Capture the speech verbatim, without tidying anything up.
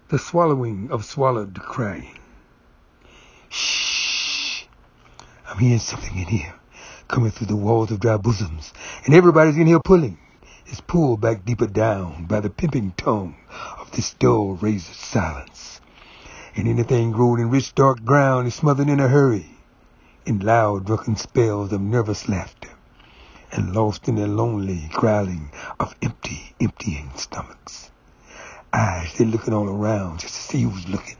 The swallowing of swallowed crying. Shh. I'm hearing something in here, coming through the walls of dry bosoms, and everybody's in here pulling. It's pulled back deeper down by the pimping tone of this dull razor silence. And anything grown in rich dark ground is smothered in a hurry, in loud drunken spells of nervous laughter, and lost in a lonely growling of empty, emptying stomachs. Eyes, they're looking all around just to see who's looking.